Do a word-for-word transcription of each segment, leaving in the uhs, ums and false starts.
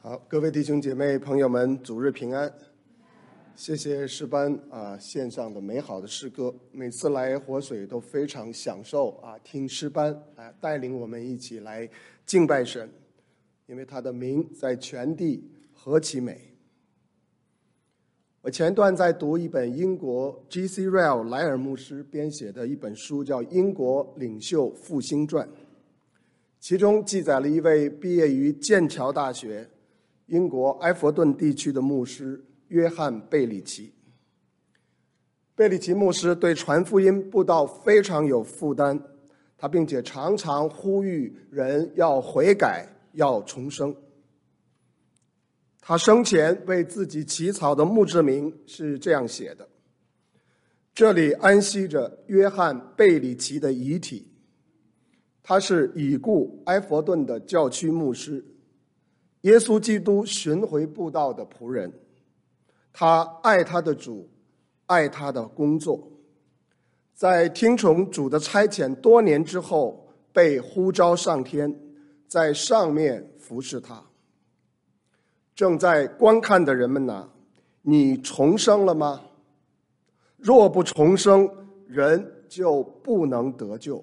好，各位弟兄姐妹朋友们，主日平安。谢谢诗班啊线上的美好的诗歌，每次来活水都非常享受啊听诗班啊带领我们一起来敬拜神，因为他的名在全地何其美。我前段在读一本英国 G C Ryle 莱尔牧师编写的一本书，叫《英国领袖复兴传》，其中记载了一位毕业于剑桥大学英国埃弗顿地区的牧师约翰贝里奇。贝里奇牧师对传福音布道非常有负担，他并且常常呼吁人要悔改，要重生。他生前为自己起草的墓志铭是这样写的：这里安息着约翰贝里奇的遗体，他是已故埃弗顿的教区牧师，耶稣基督巡回布道的仆人，他爱他的主，爱他的工作，在听从主的差遣多年之后，被呼召上天，在上面服侍他。正在观看的人们哪，你重生了吗？若不重生，人就不能得救。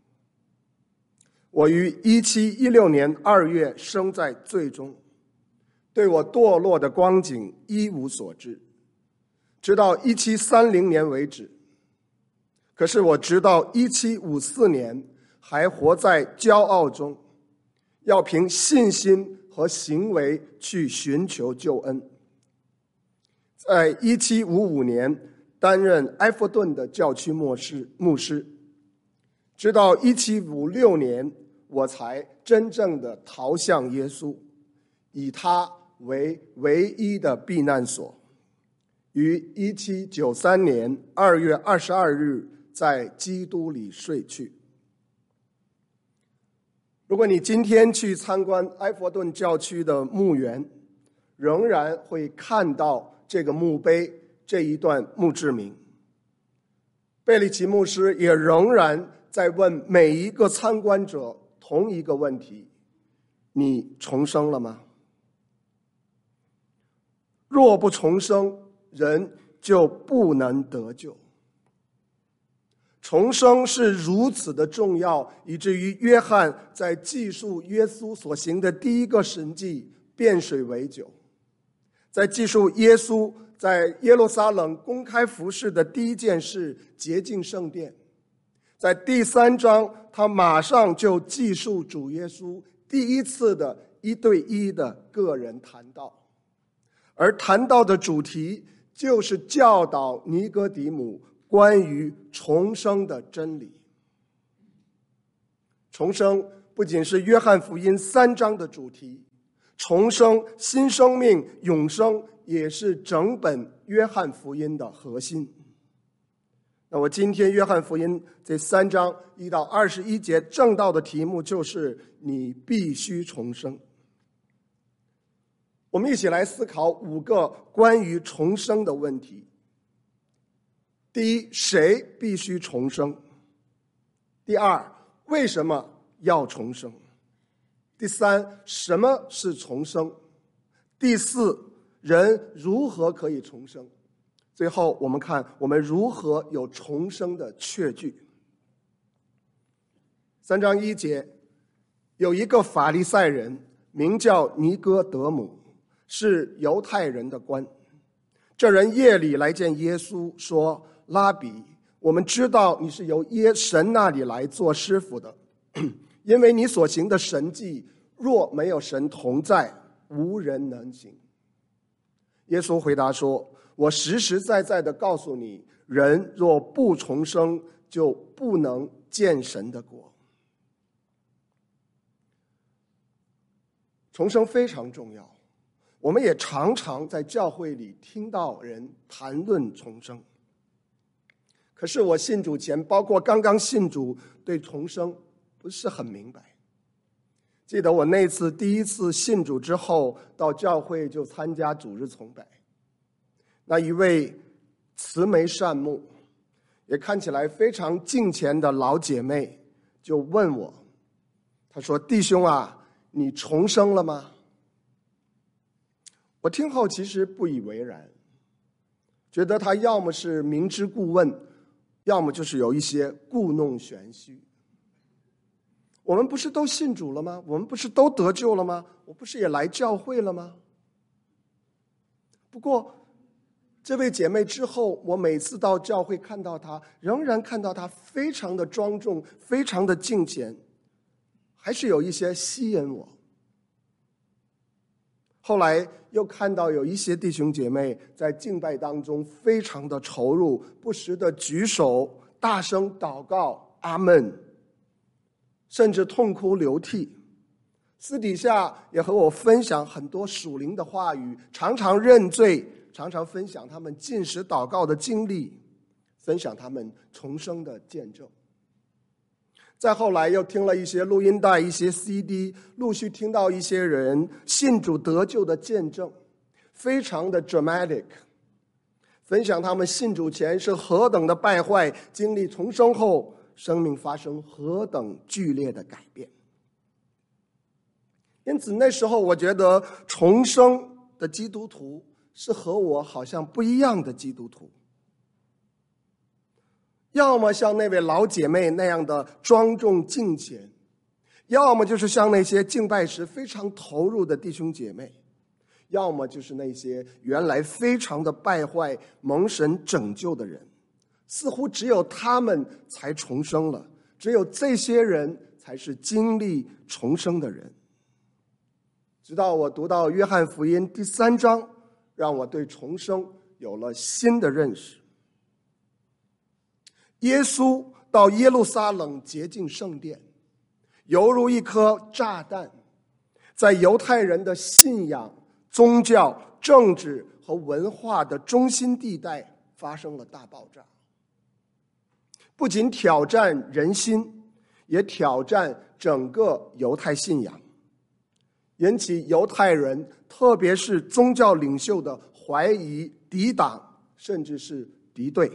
我于一七一六年二月生在罪中，对我堕落的光景一无所知，直到一七三零年为止。可是我直到一七五四年还活在骄傲中，要凭信心和行为去寻求救恩。在一七五五年担任埃弗顿的教区牧师，牧师，直到一七五六年我才真正的逃向耶稣，以他为唯一的避难所，于一七九三年二月二十二日在基督里睡去。如果你今天去参观埃弗顿教区的墓园，仍然会看到这个墓碑，这一段墓志铭。贝里奇牧师也仍然在问每一个参观者同一个问题：你重生了吗？若不重生，人就不能得救。重生是如此的重要，以至于约翰在记述耶稣所行的第一个神迹变水为酒，在记述耶稣在耶路撒冷公开服事的第一件事洁净圣殿，在第三章他马上就记述主耶稣第一次的一对一的个人谈道，而谈道的主题就是教导尼哥底母关于重生的真理。重生不仅是约翰福音三章的主题，重生、新生命、永生也是整本约翰福音的核心。那我今天约翰福音这三章一到二十一节正道的题目就是你必须重生。我们一起来思考五个关于重生的问题。第一，谁必须重生？第二，为什么要重生？第三，什么是重生？第四，人如何可以重生？最后，我们看我们如何有重生的确据。三章一节，有一个法利赛人名叫尼哥德姆，是犹太人的官。这人夜里来见耶稣，说：拉比，我们知道你是由耶神那里来做师傅的，因为你所行的神迹，若没有神同在，无人能行。耶稣回答说：我实实在在的告诉你，人若不重生，就不能见神的国。重生非常重要，我们也常常在教会里听到人谈论重生。可是我信主前，包括刚刚信主，对重生不是很明白。记得我那次第一次信主之后，到教会就参加主日崇拜。那一位慈眉善目，也看起来非常敬虔的老姐妹就问我，她说：弟兄啊，你重生了吗？ 我听后其实不以为然，觉得他要么是明知故问，要么就是有一些故弄玄虚。我们不是都信主了吗？我们不是都得救了吗？我不是也来教会了吗？不过这位姐妹之后，我每次到教会看到她，仍然看到她非常的庄重，非常的敬虔，还是有一些吸引我。后来又看到有一些弟兄姐妹在敬拜当中非常的投入，不时的举手大声祷告阿们，甚至痛哭流涕，私底下也和我分享很多属灵的话语，常常认罪，常常分享他们禁食祷告的经历，分享他们重生的见证。再后来又听了一些录音带，一些 C D， 陆续听到一些人信主得救的见证，非常的 dramatic， 分享他们信主前是何等的败坏，经历重生后生命发生何等剧烈的改变。因此那时候我觉得重生的基督徒是和我好像不一样的基督徒，要么像那位老姐妹那样的庄重敬虔，要么就是像那些敬拜时非常投入的弟兄姐妹，要么就是那些原来非常的败坏蒙神拯救的人。似乎只有他们才重生了，只有这些人才是经历重生的人。直到我读到约翰福音第三章，让我对重生有了新的认识。耶稣到耶路撒冷洁净圣殿，犹如一颗炸弹，在犹太人的信仰、宗教、政治和文化的中心地带发生了大爆炸。不仅挑战人心，也挑战整个犹太信仰，引起犹太人，特别是宗教领袖的怀疑、抵挡，甚至是敌对。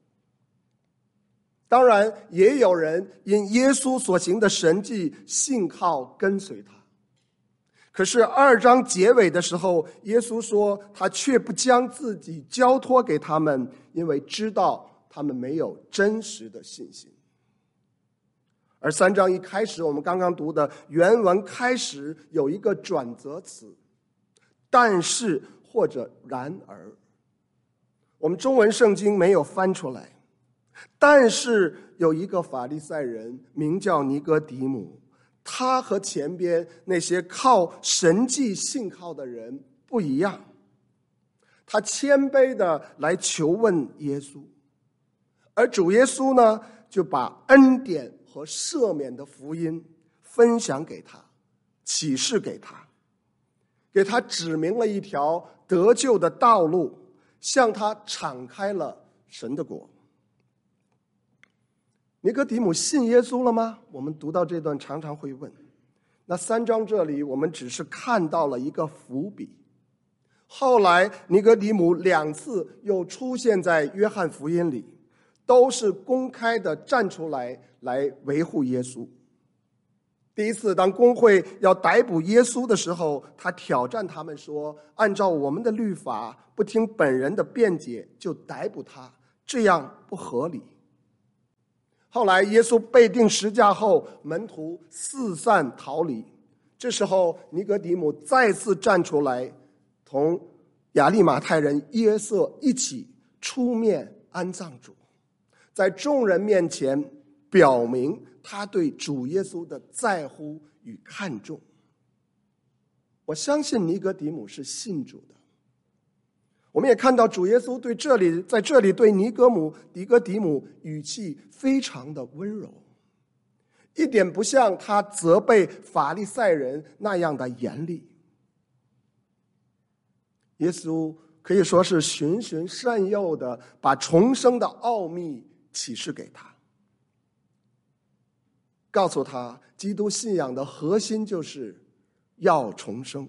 当然，也有人因耶稣所行的神迹信靠跟随他。可是二章结尾的时候，耶稣说他却不将自己交托给他们，因为知道他们没有真实的信心。而三章一开始，我们刚刚读的原文开始有一个转折词，但是或者然而，我们中文圣经没有翻出来。但是有一个法利赛人名叫尼哥底母，他和前边那些靠神迹信靠的人不一样，他谦卑的来求问耶稣，而主耶稣呢，就把恩典和赦免的福音分享给他，启示给他，给他指明了一条得救的道路，向他敞开了神的国。尼哥底母信耶稣了吗？我们读到这段常常会问。那三章这里我们只是看到了一个伏笔，后来尼哥底母两次又出现在约翰福音里，都是公开的站出来来维护耶稣。第一次当公会要逮捕耶稣的时候，他挑战他们说，按照我们的律法，不听本人的辩解就逮捕他，这样不合理。后来耶稣被钉十架后，门徒四散逃离，这时候尼哥底母再次站出来，同亚利马太人约瑟一起出面安葬主，在众人面前表明他对主耶稣的在乎与看重。我相信尼哥底母是信主的。我们也看到主耶稣对这里在这里对尼哥母尼哥底母语气非常的温柔，一点不像他责备法利赛人那样的严厉。耶稣可以说是循循善诱的把重生的奥秘启示给他，告诉他基督信仰的核心就是要重生。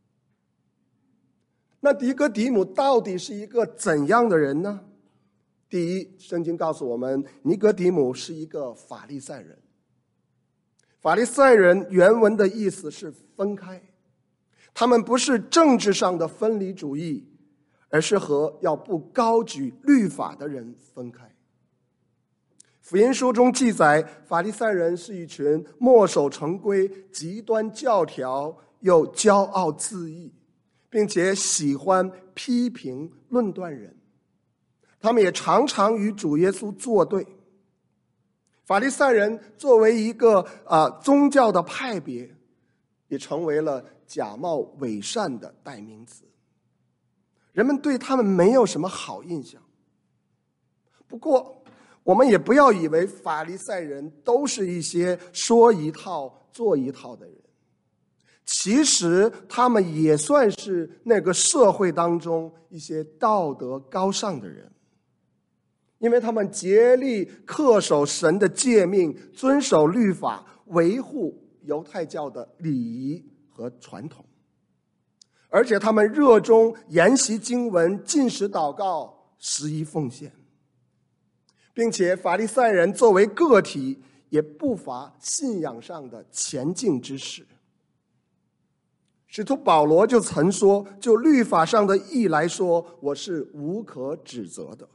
那尼哥底母到底是一个怎样的人呢？第一，圣经告诉我们，尼哥底母是一个法利赛人。法利赛人原文的意思是分开， 他们不是政治上的分离主义，而是和要不高举律法的人分开。福音书中记载，法利赛人是一群墨守成规、极端教条又骄傲自义，并且喜欢批评论断人。他们也常常与主耶稣作对。法利赛人作为一个啊、呃、宗教的派别，也成为了假冒伪善的代名词。人们对他们没有什么好印象。不过我们也不要以为法利赛人都是一些说一套做一套的人，其实他们也算是那个社会当中一些道德高尚的人，因为他们竭力恪守神的诫命，遵守律法，维护犹太教的礼仪和传统，而且他们热衷研习经文、禁食祷告、十一奉献，并且法利赛人作为个体也不乏信仰上的前进之事。使徒保罗就曾说，就律法上的义来说，我是无可指责的。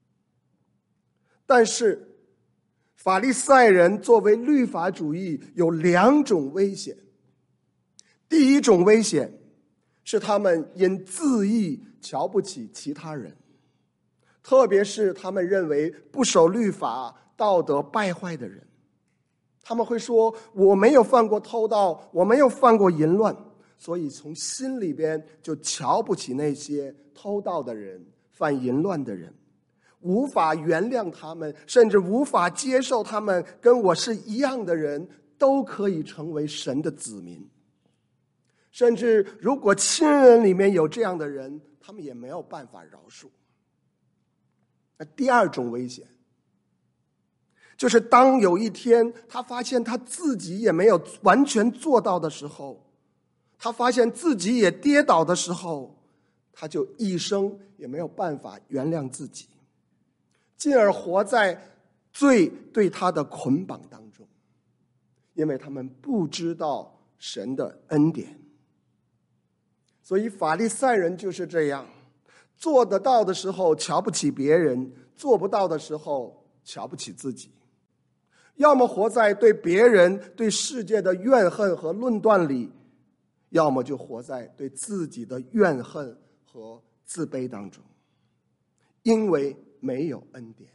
但是法利赛人作为律法主义有两种危险。第一种危险是他们因自义瞧不起其他人，特别是他们认为不守律法、道德败坏的人。他们会说，我没有犯过偷盗，我没有犯过淫乱，所以从心里边就瞧不起那些偷盗的人、犯淫乱的人，无法原谅他们，甚至无法接受他们跟我是一样的人都可以成为神的子民。甚至如果亲人里面有这样的人，他们也没有办法饶恕。那第二种危险，就是当有一天他发现他自己也没有完全做到的时候，他发现自己也跌倒的时候，他就一生也没有办法原谅自己，进而活在罪对他的捆绑当中，因为他们不知道神的恩典。所以法利赛人就是这样，做得到的时候瞧不起别人，做不到的时候瞧不起自己，要么活在对别人、对世界的怨恨和论断里，要么就活在对自己的怨恨和自卑当中，因为没有恩典。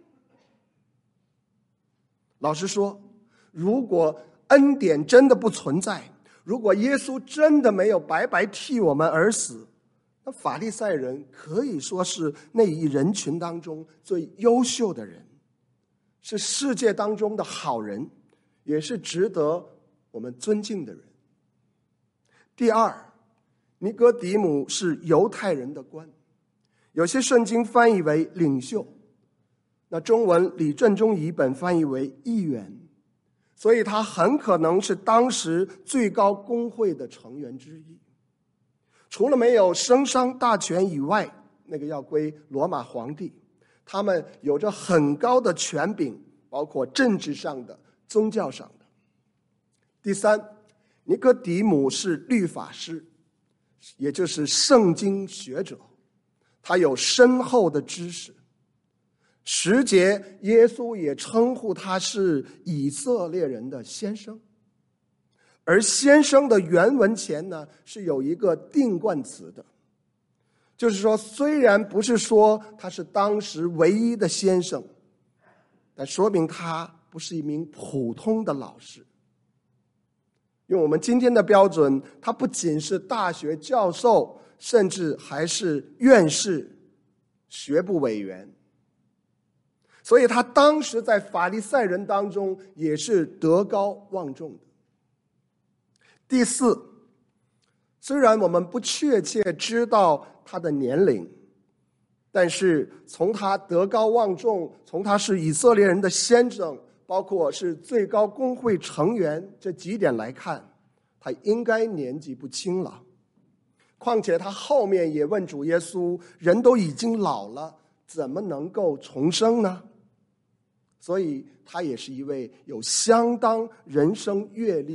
老实说，如果恩典真的不存在，如果耶稣真的没有白白替我们而死，那法利赛人可以说是那一人群当中最优秀的人，是世界当中的好人，也是值得我们尊敬的人。第二，尼哥底母是犹太人的官，有些圣经翻译为领袖，那中文李正中译本翻译为议员，所以他很可能是当时最高公会的成员之一。除了没有生杀大权以外，那个要归罗马皇帝，他们有着很高的权柄，包括政治上的、宗教上的。第三，尼哥底母是律法师，也就是圣经学者，他有深厚的知识。十节耶稣也称呼他是以色列人的先生，而先生的原文前呢是有一个定冠词的，就是说虽然不是说他是当时唯一的先生，但说明他不是一名普通的老师。用我们今天的标准，他不仅是大学教授，甚至还是院士、学部委员。所以他当时在法利赛人当中也是德高望重的。第四，虽然我们不确切知道他的年龄，但是从他德高望重，从他是以色列人的先生，包括是最高公会成员这几点来看，他应该年纪不轻了。况且他后面也问主耶稣，人都已经老了，怎么能够重生呢？所以他也是一位有相当人生阅历、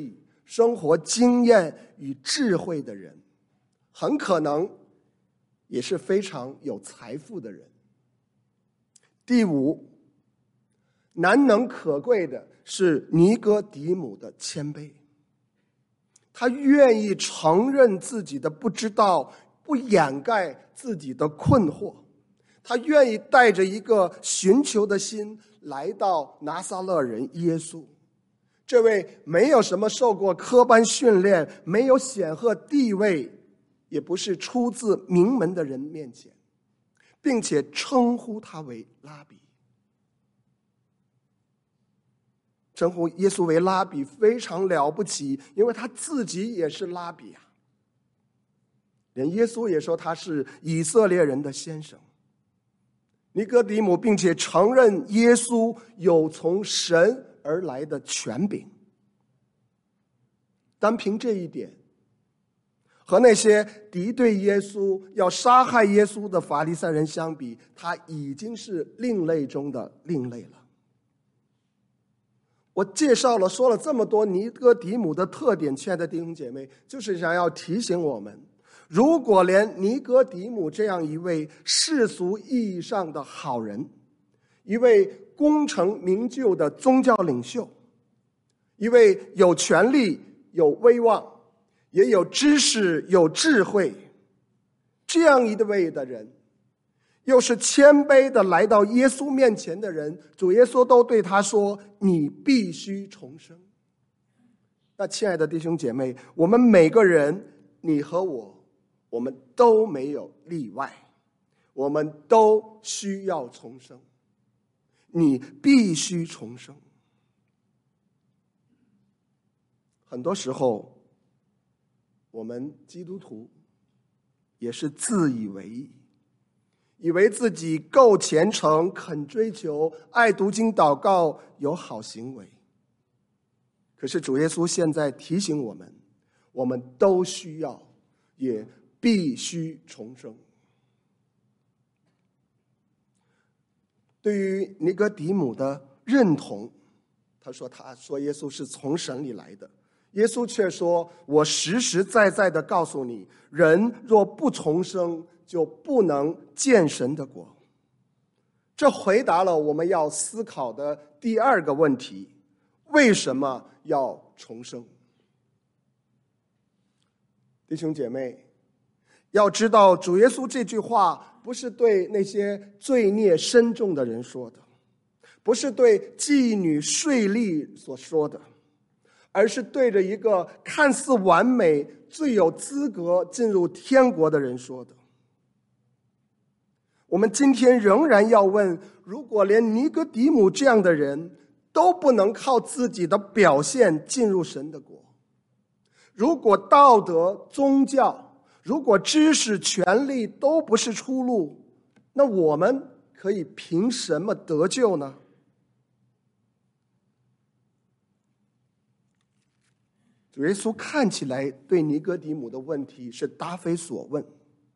生活经验与智慧的人，很可能也是非常有财富的人。第五，难能可贵的是尼哥底母的谦卑，他愿意承认自己的不知道，不掩盖自己的困惑，他愿意带着一个寻求的心来到拿撒勒人耶稣，这位没有什么受过科班训练，没有显赫地位，也不是出自名门的人面前，并且称呼他为拉比。称呼耶稣为拉比非常了不起，因为他自己也是拉比啊。连耶稣也说他是以色列人的先生。尼哥底母并且承认耶稣有从神而来的权柄。单凭这一点，和那些敌对耶稣要杀害耶稣的法利赛人相比，他已经是另类中的另类了。我介绍了说了这么多尼哥底母的特点，亲爱的弟兄姐妹，就是想要提醒我们，如果连尼哥底母这样一位世俗意义上的好人，一位功成名就的宗教领袖，一位有权力有威望也有知识有智慧这样一位的人，又是谦卑的来到耶稣面前的人，主耶稣都对他说，你必须重生。那亲爱的弟兄姐妹，我们每个人，你和我，我们都没有例外，我们都需要重生。你必须重生。很多时候我们基督徒也是自以为意，以为自己够虔诚，肯追求，爱读经祷告，有好行为。可是主耶稣现在提醒我们，我们都需要也必须重生。对于尼哥底母的认同，他说他说耶稣是从神里来的，耶稣却说，我实实在在的告诉你，人若不重生，就不能见神的国。这回答了我们要思考的第二个问题，为什么要重生？弟兄姐妹，要知道主耶稣这句话不是对那些罪孽深重的人说的，不是对妓女税吏所说的，而是对着一个看似完美、最有资格进入天国的人说的。我们今天仍然要问，如果连尼哥底母这样的人都不能靠自己的表现进入神的国，如果道德、宗教，如果知识、权力都不是出路，那我们可以凭什么得救呢？主耶稣看起来对尼哥底母的问题是答非所问，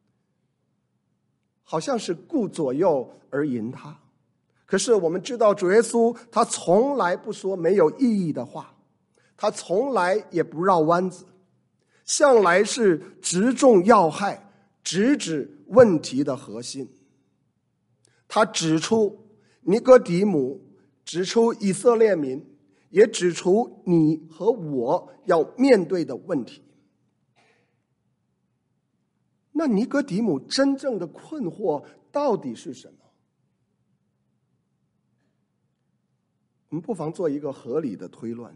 好像是顾左右而言他。可是我们知道主耶稣他从来不说没有意义的话，他从来也不绕弯子，向来是直中要害，直指问题的核心。他指出尼哥底母，指出以色列民，也指出你和我要面对的问题。那尼哥底母真正的困惑到底是什么？我们不妨做一个合理的推论。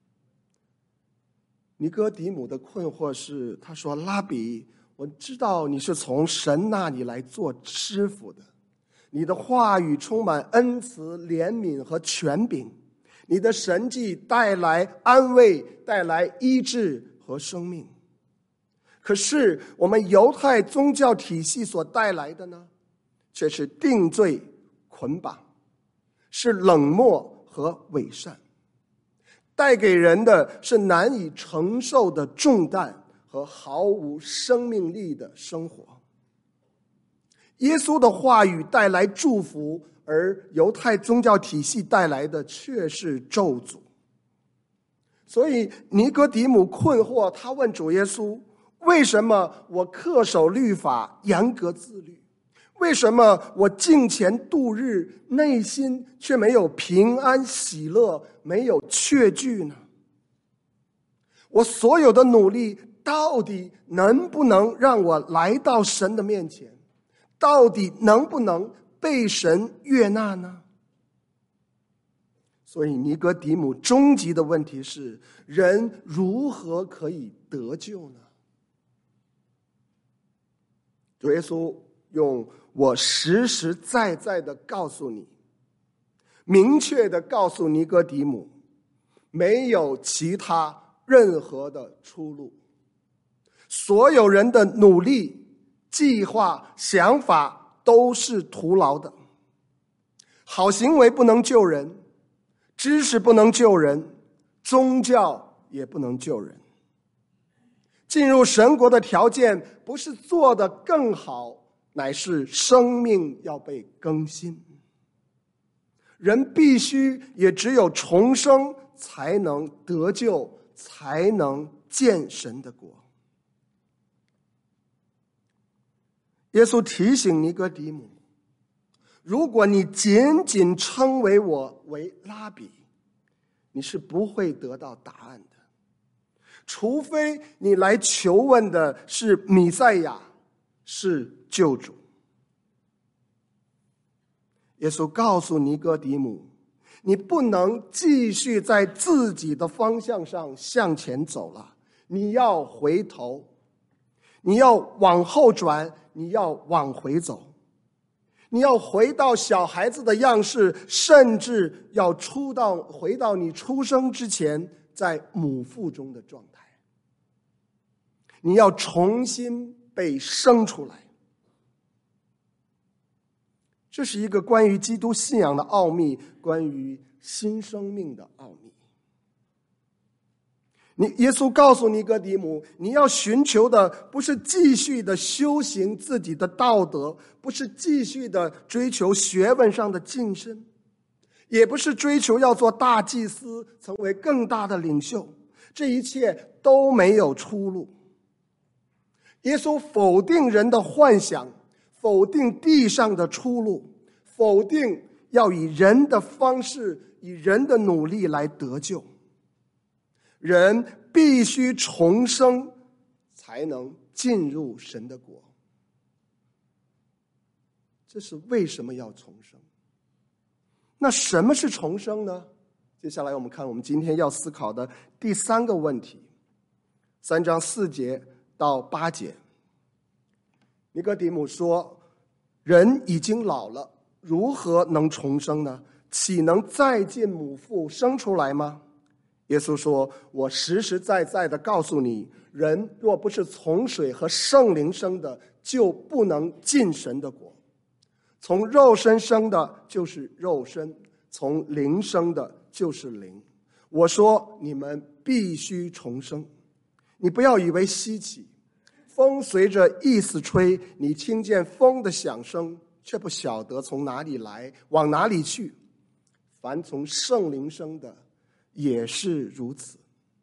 尼哥底母的困惑是，他说，拉比，我知道你是从神那里来做师傅的，你的话语充满恩慈、怜悯和权柄，你的神迹带来安慰，带来医治和生命。可是我们犹太宗教体系所带来的呢，却是定罪、捆绑，是冷漠和伪善，带给人的是难以承受的重担和毫无生命力的生活。耶稣的话语带来祝福，而犹太宗教体系带来的却是咒诅。 所以尼哥底母困惑，他问主耶稣，为什么我恪守律法，严格自律？为什么我敬虔度日，内心却没有平安喜乐，没有确据呢？我所有的努力到底能不能让我来到神的面前？到底能不能被神悦纳呢？所以尼哥底母终极的问题是，人如何可以得救呢？主耶稣用我实实在在的告诉你，明确的告诉尼哥底母，没有其他任何的出路。所有人的努力、计划、想法都是徒劳的。好行为不能救人，知识不能救人，宗教也不能救人。进入神国的条件不是做得更好，乃是生命要被更新。人必须也只有重生，才能得救，才能见神的国。耶稣提醒尼哥底母，如果你仅仅称为我为拉比，你是不会得到答案的。除非你来求问的是弥赛亚，是救主。耶稣告诉尼哥底母，你不能继续在自己的方向上向前走了，你要回头，你要往后转，你要往回走，你要回到小孩子的样式，甚至要出到回到你出生之前在母腹中的状态。你要重新被生出来。这是一个关于基督信仰的奥秘，关于新生命的奥秘。你耶稣告诉尼哥底母，你要寻求的不是继续的修行自己的道德，不是继续的追求学问上的晋升，也不是追求要做大祭司，成为更大的领袖，这一切都没有出路。耶稣否定人的幻想，否定地上的出路，否定要以人的方式，以人的努力来得救。人必须重生，才能进入神的国。这是为什么要重生？那什么是重生呢？接下来我们看我们今天要思考的第三个问题，三章四节到八节。尼哥底母说，人已经老了，如何能重生呢？岂能再进母腹生出来吗？耶稣说，我实实在在的告诉你，人若不是从水和圣灵生的，就不能进神的国。从肉身生的就是肉身，从灵生的就是灵。我说你们必须重生。你不要以为稀奇，风随着意思吹，你听见风的响声，却不晓得从哪里来，往哪里去。凡从圣灵生的也是如此。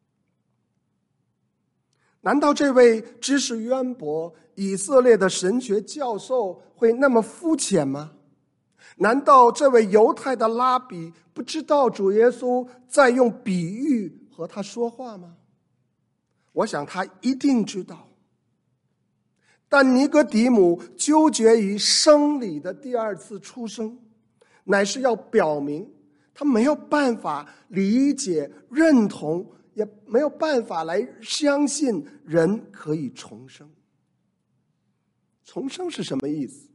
难道这位知识渊博以色列的神学教授会那么肤浅吗？难道这位犹太的拉比不知道主耶稣在用比喻和他说话吗？我想他一定知道。但尼哥底母纠结于生理的第二次出生，乃是要表明他没有办法理解、认同，也没有办法来相信人可以重生。重生是什么意思？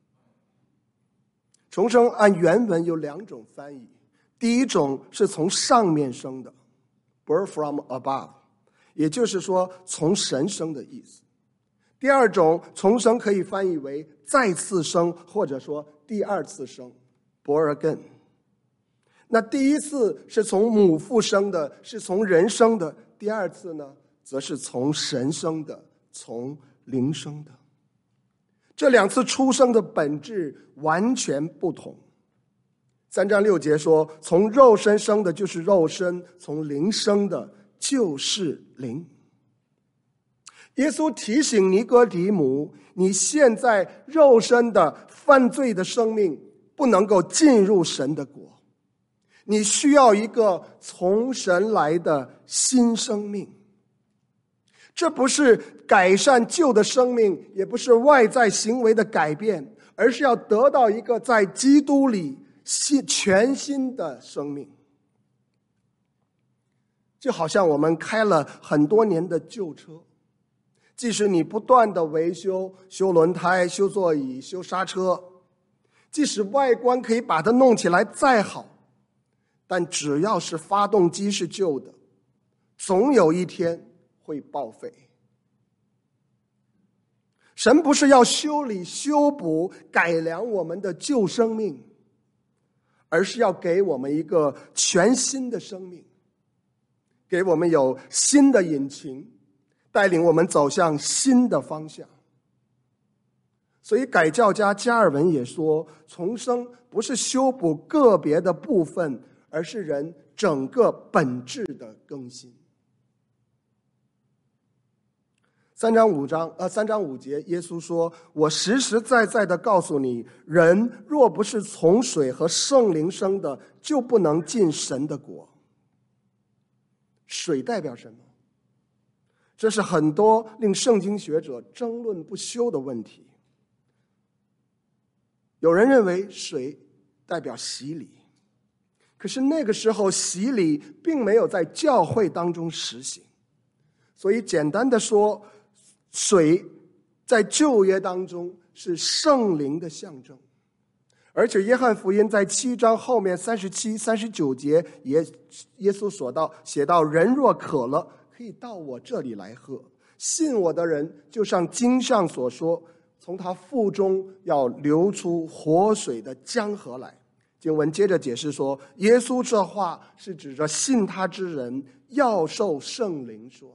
重生按原文有两种翻译，第一种是从上面生的 birth from above， 也就是说从神生的意思。第二种重生可以翻译为再次生，或者说第二次生 born again。那第一次是从母腹生的，是从人生的；第二次呢，则是从神生的，从灵生的。这两次出生的本质完全不同。三章六节说，从肉身生的就是肉身，从灵生的就是灵。耶稣提醒尼哥底母，你现在肉身的犯罪的生命不能够进入神的国，你需要一个从神来的新生命。这不是改善旧的生命，也不是外在行为的改变，而是要得到一个在基督里新全新的生命。就好像我们开了很多年的旧车，即使你不断的维修，修轮胎、修座椅、修刹车，即使外观可以把它弄起来再好，但只要是发动机是旧的，总有一天会报废。神不是要修理、修补、改良我们的旧生命，而是要给我们一个全新的生命，给我们有新的引擎，带领我们走向新的方向。所以改教家加尔文也说，重生不是修补个别的部分，而是人整个本质的更新。三章五章，呃，三章五节，耶稣说：“我实实在在的告诉你，人若不是从水和圣灵生的，就不能进神的国。”水代表什么？这是很多令圣经学者争论不休的问题。有人认为水代表洗礼，可是那个时候洗礼并没有在教会当中实行，所以简单的说，水在旧约当中是圣灵的象征。而且约翰福音在七章后面三十七、三十九节，耶耶稣说到写到：“人若渴了，可以到我这里来喝。信我的人，就像经上所说，从他腹中要流出活水的江河来。”经文接着解释说，耶稣这话是指着信他之人要受圣灵说的。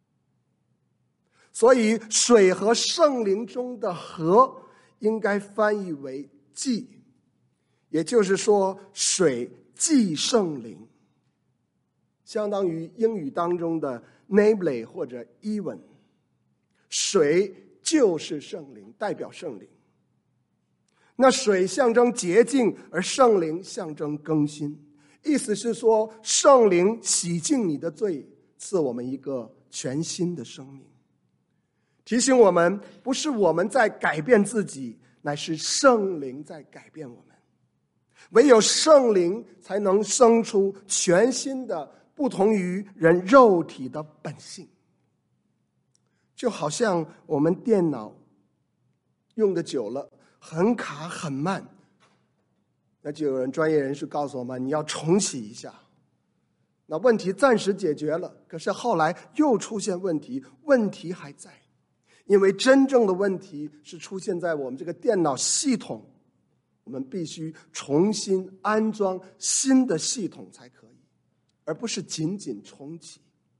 所以水和圣灵中的和应该翻译为既，也就是说水即圣灵，相当于英语当中的 namely 或者 even。 水就是圣灵，代表圣灵。那水象征洁净，而圣灵象征更新，意思是说圣灵洗净你的罪，赐我们一个全新的生命。提醒我们，不是我们在改变自己，乃是圣灵在改变我们。唯有圣灵才能生出全新的不同于人肉体的本性。就好像我们电脑用的久了，很卡很慢，那就有人专业人士告诉我们，你要重启一下。那问题暂时解决了，可是后来又出现问题，问题还在。因为真正的问题是出现在我们这个电脑系统，我们必须重新安装新的系统才可以，而不是仅仅重启。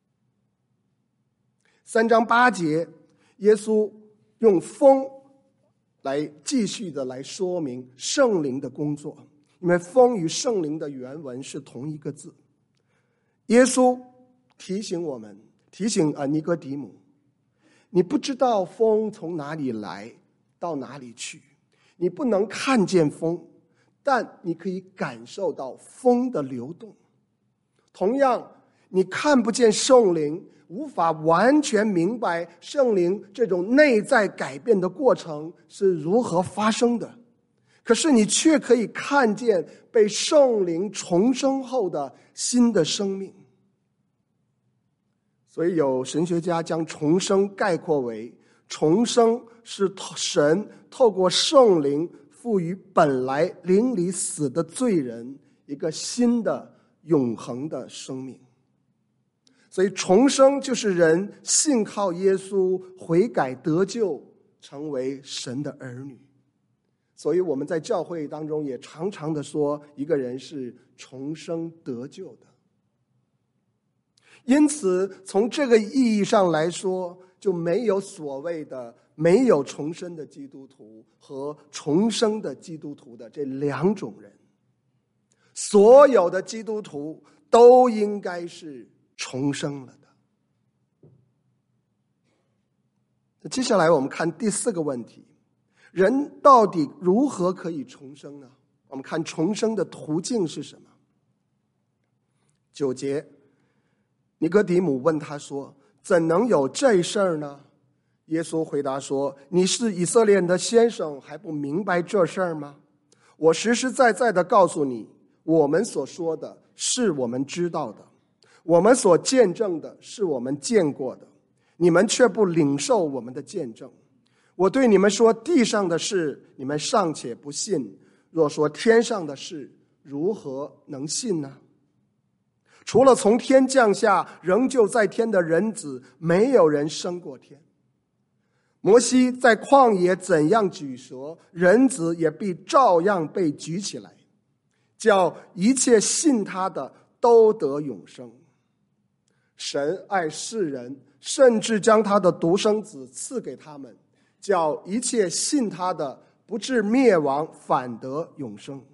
三章八节，耶稣用风来继续的来说明圣灵的工作，因为风与圣灵的原文是同一个字。耶稣提醒我们，提醒啊尼哥底母，你不知道风从哪里来到哪里去，你不能看见风，但你可以感受到风的流动。同样，你看不见圣灵，无法完全明白圣灵这种内在改变的过程是如何发生的，可是你却可以看见被圣灵重生后的新的生命。所以有神学家将重生概括为，重生是神透过圣灵赋予本来灵里死的罪人一个新的永恒的生命。所以重生就是人信靠耶稣悔改得救，成为神的儿女。所以我们在教会当中也常常的说，一个人是重生得救的。因此从这个意义上来说，就没有所谓的没有重生的基督徒和重生的基督徒的这两种人。所有的基督徒都应该是重生了的。接下来我们看第四个问题，人到底如何可以重生呢？我们看重生的途径是什么。九节，尼哥底母问他说，怎能有这事儿呢？耶稣回答说，你是以色列人的先生，还不明白这事儿吗？我实实在在的告诉你，我们所说的是我们知道的，我们所见证的是我们见过的，你们却不领受我们的见证。我对你们说地上的事，你们尚且不信，若说天上的事，如何能信呢？除了从天降下仍旧在天的人子，没有人升过天。摩西在旷野怎样举蛇，人子也必照样被举起来，叫一切信他的都得永生。神爱世人，甚至将他的独生子赐给他们，叫一切信他的不至灭亡，反得永生。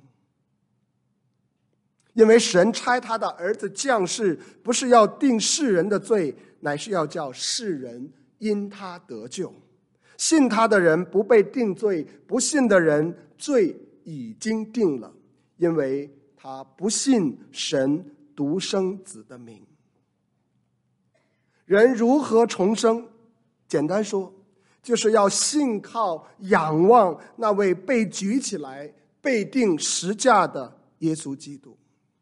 因为神差他的儿子降世，不是要定世人的罪，乃是要叫世人因他得救。信他的人不被定罪，不信的人罪已经定了，因为他不信神独生子的名。人如何重生？简单说，就是要信靠仰望那位被举起来被钉十架的耶稣基督。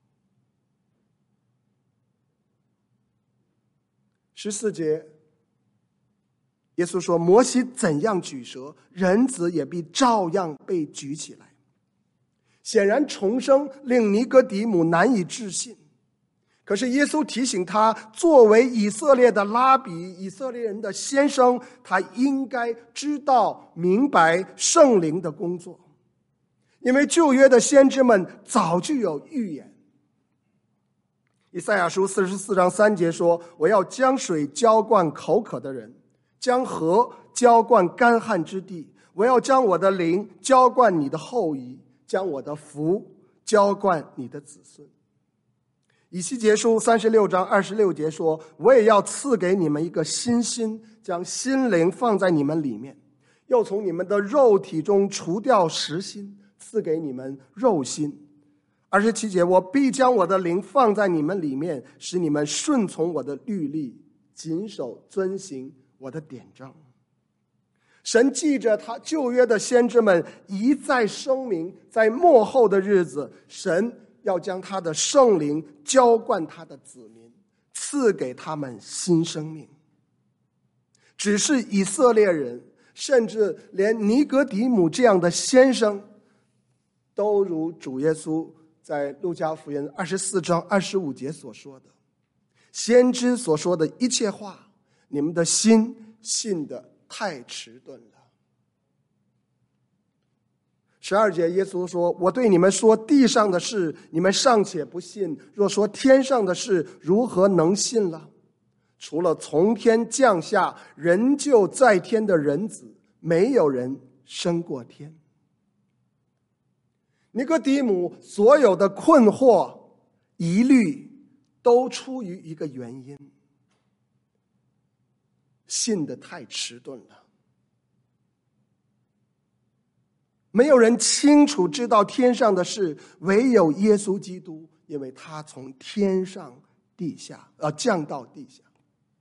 十四节，耶稣说，摩西怎样举蛇，人子也必照样被举起来。显然重生令尼哥底母难以置信，可是耶稣提醒他，作为以色列的拉比，以色列人的先生，他应该知道明白圣灵的工作，因为旧约的先知们早就有预言。以赛亚书四十四章三节说，我要将水浇灌口渴的人，将河浇灌干旱之地，我要将我的灵浇灌你的后裔，将我的福浇灌你的子孙。以西结书三十六章二十六节说，我也要赐给你们一个新心，将心灵放在你们里面，又从你们的肉体中除掉实心，赐给你们肉心。二十七节，我必将我的灵放在你们里面，使你们顺从我的律例，谨守遵行我的典章。神记着他旧约的先知们一再声明，在末后的日子，神要将他的圣灵浇灌他的子民，赐给他们新生命。只是以色列人，甚至连尼哥底母这样的先生，都如主耶稣在路加福音二十四章二十五节所说的，先知所说的一切话，你们的心信得太迟钝了。十二节，耶稣说，我对你们说地上的事，你们尚且不信，若说天上的事，如何能信了？除了从天降下人就在天的人子，没有人升过天。尼哥底母所有的困惑疑虑都出于一个原因，信得太迟钝了。没有人清楚知道天上的事，唯有耶稣基督，因为他从天上地下呃降到地下。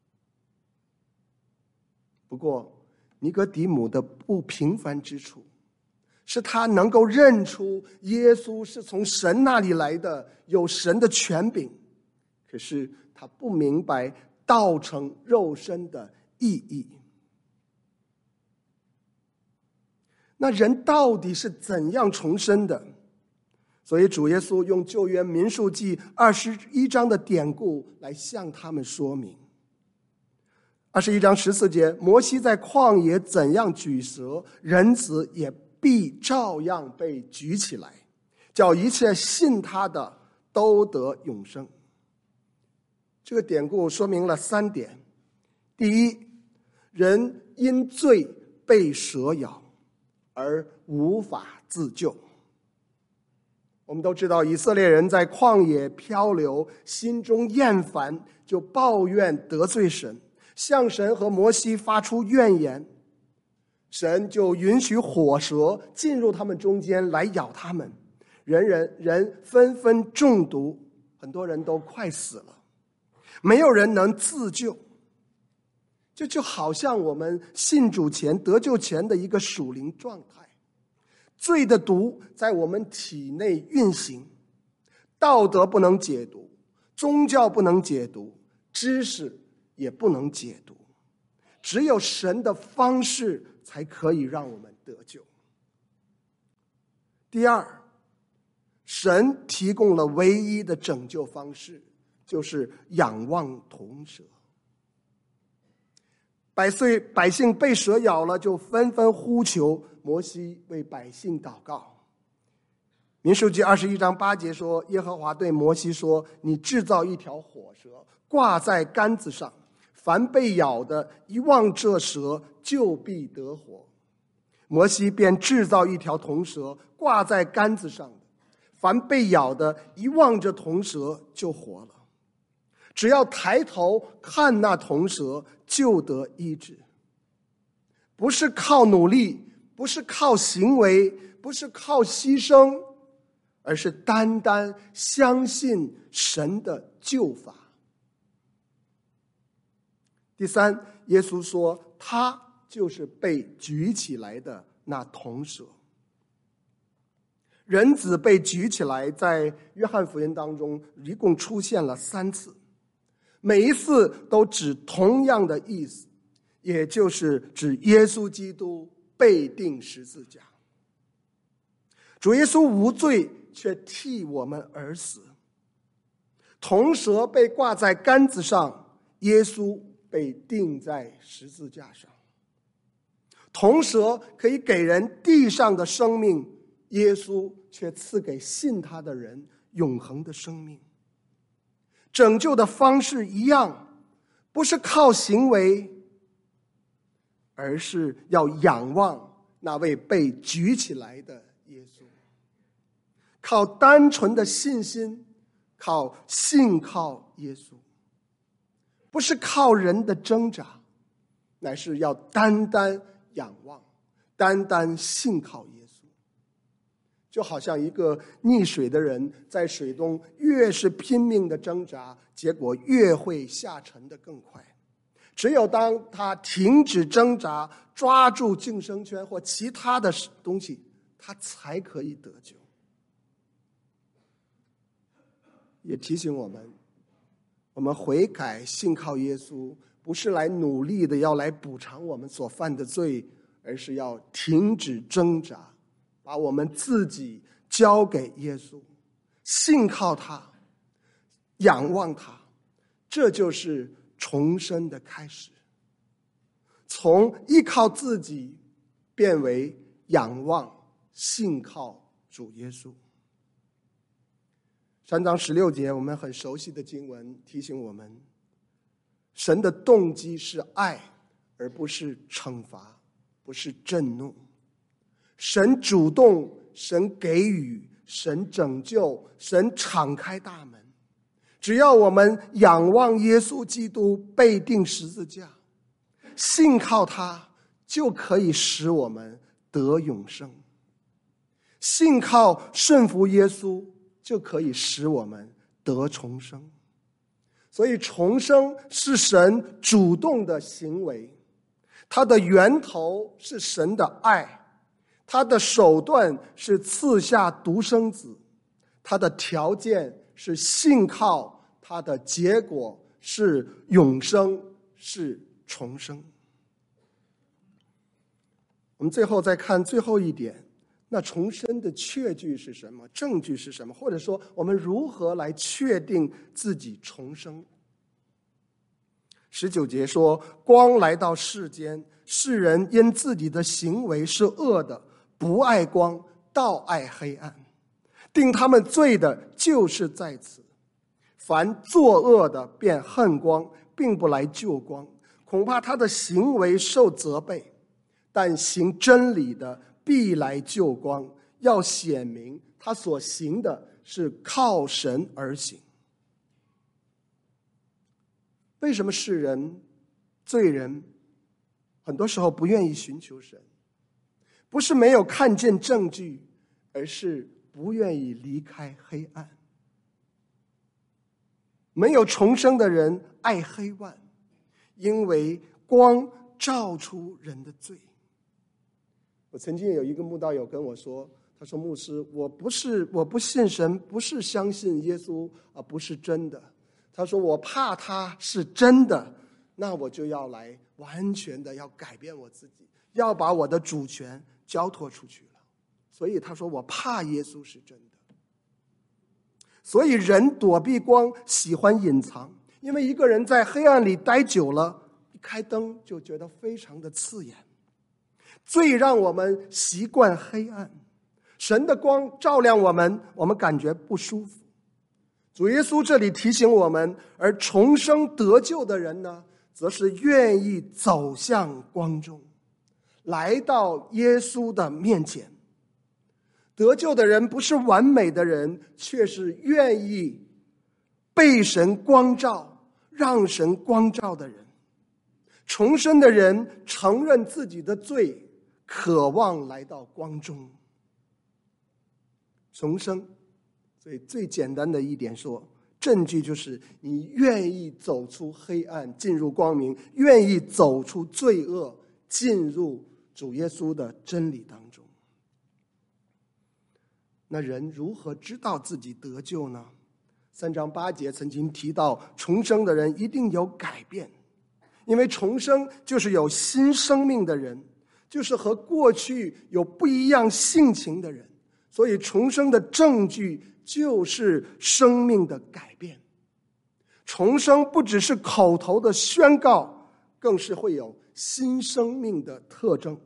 不过尼哥底母的不平凡之处，是他能够认出耶稣是从神那里来的，有神的权柄，可是他不明白道成肉身的意义。那人到底是怎样重生的？所以主耶稣用旧约民数记二十一章的典故来向他们说明。二十一章十四节，摩西在旷野怎样举蛇，人子也必照样被举起来，叫一切信他的都得永生。这个典故说明了三点：第一，人因罪被蛇咬而无法自救； 我们都知道，以色列人在旷野漂流，心中厌烦，就抱怨得罪神，向神和摩西发出怨言。神就允许火蛇进入他们中间来咬他们，人人人纷纷中毒，很多人都快死了，没有人能自救。这就好像我们信主前得救前的一个属灵状态，罪的毒在我们体内运行，道德不能解毒，宗教不能解毒，知识也不能解毒，只有神的方式才可以让我们得救。第二，神提供了唯一的拯救方式，就是仰望铜蛇。百岁百姓被蛇咬了，就纷纷呼求摩西为百姓祷告。民数记二十一章八节说，耶和华对摩西说，你制造一条火蛇，挂在杆子上，凡被咬的一望这蛇，就必得活。摩西便制造一条铜蛇，挂在杆子上的，凡被咬的一望着铜蛇就活了。只要抬头看那铜蛇，就得医治。不是靠努力，不是靠行为，不是靠牺牲，而是单单相信神的救法。第三，耶稣说他就是被举起来的那铜蛇。人子被举起来，在约翰福音当中一共出现了三次，每一次都指同样的意思，也就是指耶稣基督被钉十字架。主耶稣无罪，却替我们而死。铜蛇被挂在杆子上，耶稣被钉在十字架上。铜蛇可以给人地上的生命，耶稣却赐给信他的人永恒的生命。拯救的方式一样，不是靠行为，而是要仰望那位被举起来的耶稣，靠单纯的信心，靠信靠耶稣，不是靠人的挣扎，乃是要单单仰望，单单信靠耶稣。就好像一个溺水的人在水中越是拼命的挣扎，结果越会下沉得更快。只有当他停止挣扎，抓住救生圈或其他的东西，他才可以得救。也提醒我们，我们悔改信靠耶稣，不是来努力的要来补偿我们所犯的罪，而是要停止挣扎，把我们自己交给耶稣，信靠他，仰望他，这就是重生的开始。从依靠自己变为仰望信靠主耶稣。三章十六节，我们很熟悉的经文提醒我们，神的动机是爱，而不是惩罚，不是震怒。神主动，神给予，神拯救，神敞开大门。只要我们仰望耶稣基督被钉十字架，信靠他，就可以使我们得永生。信靠顺服耶稣，就可以使我们得重生。所以重生是神主动的行为，它的源头是神的爱，它的手段是赐下独生子，它的条件是信靠，它的结果是永生，是重生。我们最后再看最后一点，那重生的确据是什么？证据是什么？或者说我们如何来确定自己重生？十九节说，光来到世间，世人因自己的行为是恶的，不爱光，倒爱黑暗。定他们罪的就是在此。凡作恶的便恨光，并不来救光，恐怕他的行为受责备。但行真理的必来救光，要显明他所行的是靠神而行。为什么世人、罪人很多时候不愿意寻求神？不是没有看见证据，而是不愿意离开黑暗。没有重生的人爱黑暗，因为光照出人的罪。我曾经有一个慕道友跟我说，他说：牧师，我不是我不信神，不是相信耶稣啊，不是真的。他说我怕他是真的，那我就要来完全的要改变我自己，要把我的主权交托出去了。所以他说我怕耶稣是真的。所以人躲避光，喜欢隐藏，因为一个人在黑暗里待久了，一开灯就觉得非常的刺眼。最让我们习惯黑暗，神的光照亮我们，我们感觉不舒服。主耶稣这里提醒我们，而重生得救的人呢，则是愿意走向光中，来到耶稣的面前。得救的人不是完美的人，却是愿意被神光照，让神光照的人。重生的人承认自己的罪，渴望来到光中。重生，所以最简单的一点说，证据就是你愿意走出黑暗，进入光明，愿意走出罪恶，进入主耶稣的真理当中。那人如何知道自己得救呢？三章八节曾经提到，重生的人一定有改变，因为重生就是有新生命的人，就是和过去有不一样性情的人。所以重生的证据就是生命的改变。重生不只是口头的宣告，更是会有新生命的特征。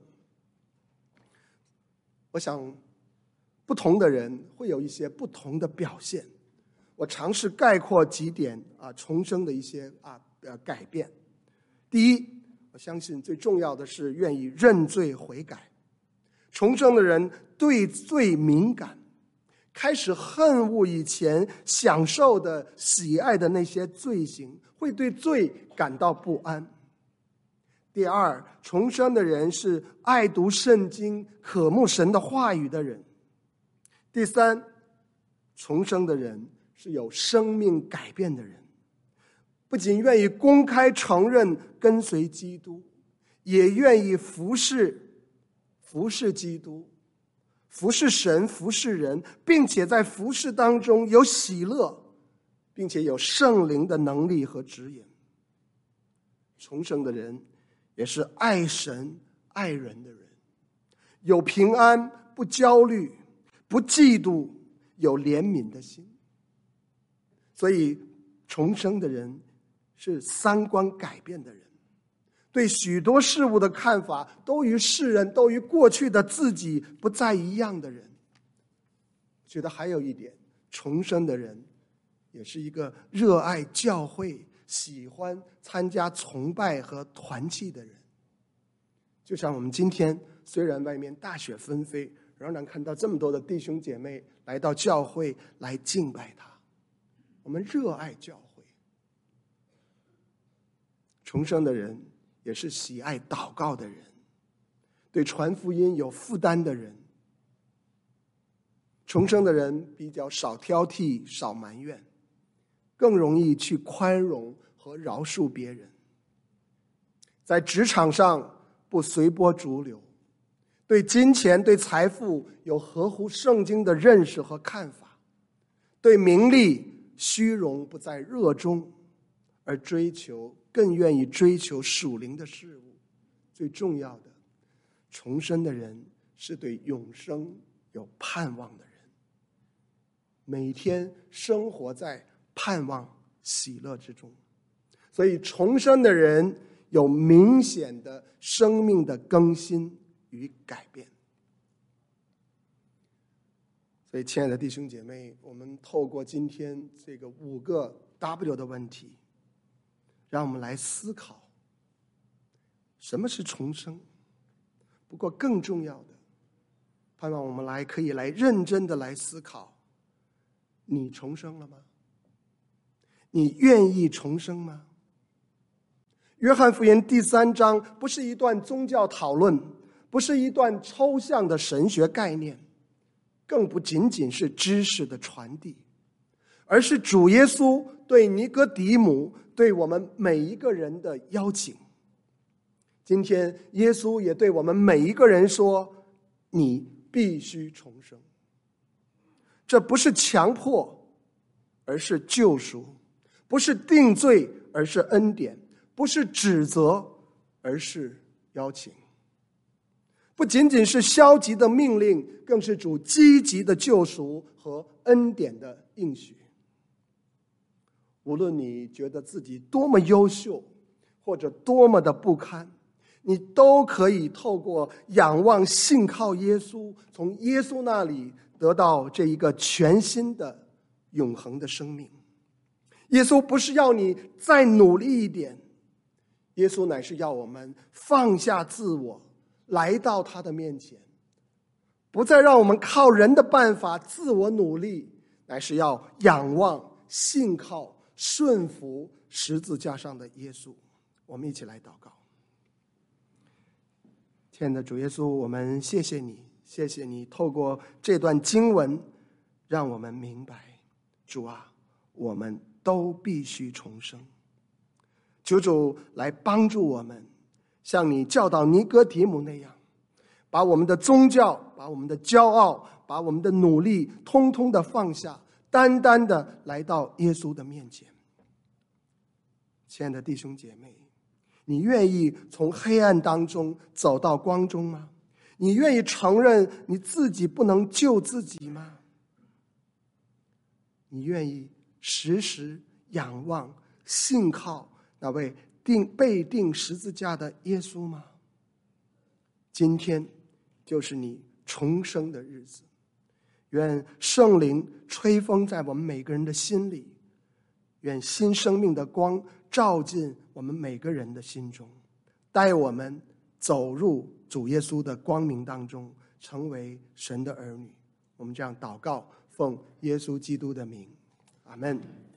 我想不同的人会有一些不同的表现，我尝试概括几点啊重生的一些啊呃改变。第一，我相信最重要的是愿意认罪悔改。重生的人对罪敏感，开始恨恶以前享受的喜爱的那些罪行，会对罪感到不安。第二，重生的人是爱读圣经、渴慕神的话语的人。第三，重生的人是有生命改变的人，不仅愿意公开承认跟随基督，也愿意服侍服侍基督，服侍神，服侍人，并且在服侍当中有喜乐，并且有圣灵的能力和指引。重生的人也是爱神爱人的人，有平安，不焦虑，不嫉妒，有怜悯的心。所以重生的人是三观改变的人，对许多事物的看法都与世人，都与过去的自己不再一样的人。觉得还有一点，重生的人也是一个热爱教会，喜欢参加崇拜和团契的人。就像我们今天虽然外面大雪纷飞，仍然看到这么多的弟兄姐妹来到教会来敬拜他，我们热爱教会。重生的人也是喜爱祷告的人，对传福音有负担的人。重生的人比较少挑剔，少埋怨，更容易去宽容和饶恕别人。在职场上不随波逐流，对金钱对财富有合乎圣经的认识和看法，对名利虚荣不再热衷，而追求更愿意追求属灵的事物。最重要的，重生的人是对永生有盼望的人，每天生活在盼望喜乐之中。所以重生的人有明显的生命的更新与改变。所以亲爱的弟兄姐妹，我们透过今天这个五个 W 的问题，让我们来思考什么是重生。不过更重要的， 盼望我们来可以来认真的来思考，你重生了吗？你愿意重生吗？约翰福音第三章不是一段宗教讨论，不是一段抽象的神学概念，更不仅仅是知识的传递，而是主耶稣对尼哥底母，对我们每一个人的邀请。今天耶稣也对我们每一个人说，你必须重生。这不是强迫，而是救赎；不是定罪，而是恩典；不是指责，而是邀请。不仅仅是消极的命令，更是主积极的救赎和恩典的应许。无论你觉得自己多么优秀，或者多么的不堪，你都可以透过仰望信靠耶稣，从耶稣那里得到这一个全新的永恒的生命。耶稣不是要你再努力一点，耶稣乃是要我们放下自我，来到他的面前，不再让我们靠人的办法自我努力，乃是要仰望信靠顺服十字架上的耶稣。我们一起来祷告。亲爱的主耶稣，我们谢谢你，谢谢你透过这段经文让我们明白，主啊，我们都必须重生。求主来帮助我们，像你教导尼哥底母那样，把我们的宗教，把我们的骄傲，把我们的努力通通的放下，单单的来到耶稣的面前。亲爱的弟兄姐妹，你愿意从黑暗当中走到光中吗？你愿意承认你自己不能救自己吗？你愿意时时仰望信靠那位定被钉十字架的耶稣吗？今天就是你重生的日子，愿圣灵吹风在我们每个人的心里，愿新生命的光照进我们每个人的心中，带我们走入主耶稣的光明当中，成为神的儿女。我们这样祷告，奉耶稣基督的名，阿们。